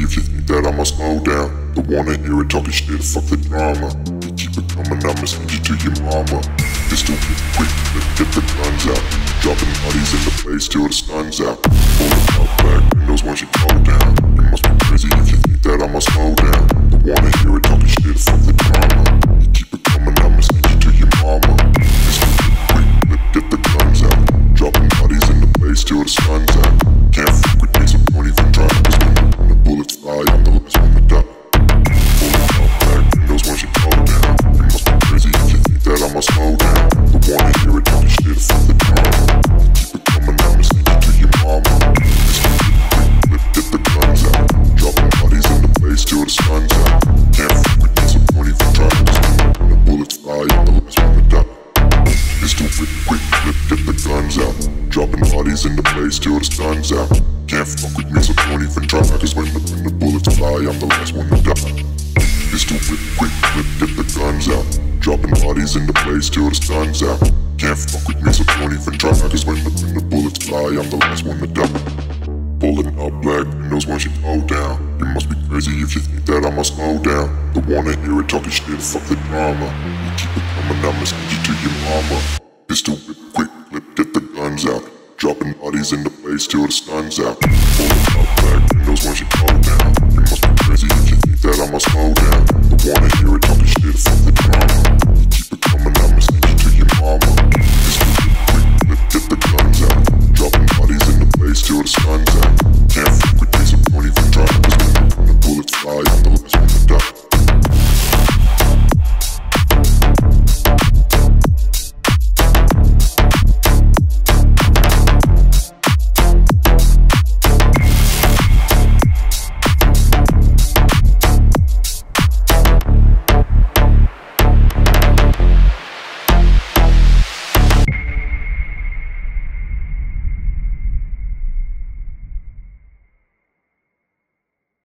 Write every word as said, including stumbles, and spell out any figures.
if you think that I'ma slow down. Don't wanna hear it talking shit, fuck the drama. You keep it coming, I'ma send you to your mama. Pistol whip quick, let's get the guns out. Dropping bodies in the place till the sun's out. Pulling out black windows once you go down. You must be crazy if you think that I'ma slow down. Don't wanna hear it talking shit, fuck the drama. You keep it coming, I'ma send you to your mama. Pistol whip quick, let's get the guns out. Dropping bodies in the place till the sun's out. Can't fuck with me, so don't even try. Cause when the, when the bullets fly, I'm the last one to die. Pulling out black windows once you go down. You must be crazy if you think that I'ma slow down. Don't wanna hear it talking shit, fuck the drama. You keep it coming, I'ma send you to your mama. Pistol whip quick, let's get the guns out. Dropping bodies in the place till the sun's out. Can't fuck with me, so don't even try. Cause when the, when the bullets fly, I'm the last one to die. Pistol whip quick, let's get the guns out. Dropping bodies in the place till the sun's out. Can't fuck with me, so don't even try. Cause when the, when the bullets fly, I'm the last one to die. Pistol whip quick, let's get the guns out. Dropping bodies in the place till the sun's out. Can't fuck with me, so don't even try. Cause when the, when the bullets fly, I'm the last one to die. Pulling up black windows once you go down. You must be crazy if you think that I'ma slow down. Don't wanna hear it talking shit, fuck the drama. You keep it coming, I'ma send you to your mama. Pistol whip quick, let's get the guns out. Dropping bodies in the place till the sun's out. Pulling up black windows once you go down. You must be crazy if you think that I'ma slow down. Don't wanna hear it talking shit, fuck the drama. You keep it coming, I'ma send you to your mama. Pistol whip quick, let's get the guns out. Dropping bodies in the